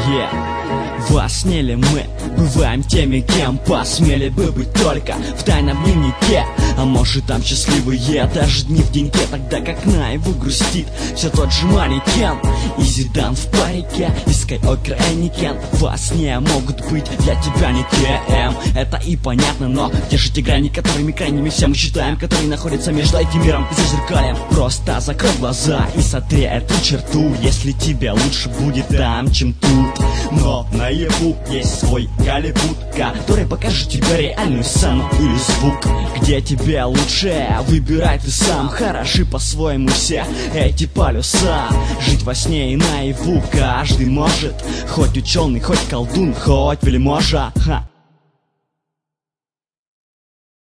Во сне ли мы бываем теми, кем посмели бы быть только в тайном дневнике? А может там счастливые даже дни в деньке, тогда как наяву грустит все тот же манекен. И Зидан в парике, и Скайокер Энникен во сне могут быть для тебя не кем. Это и понятно, но где же те грани, которыми крайними все мы считаем, которые находятся между этим миром и зазеркальем? Просто закрой глаза и сотри эту черту, если тебе лучше будет там, чем тут. Но наяву есть свой Голливуд, который покажет тебе реальную сцену или звук, где тебе лучше, выбирай ты сам. Хороши по-своему все эти полюса. Жить во сне и наяву каждый может, хоть ученый, хоть колдун, хоть вельможа.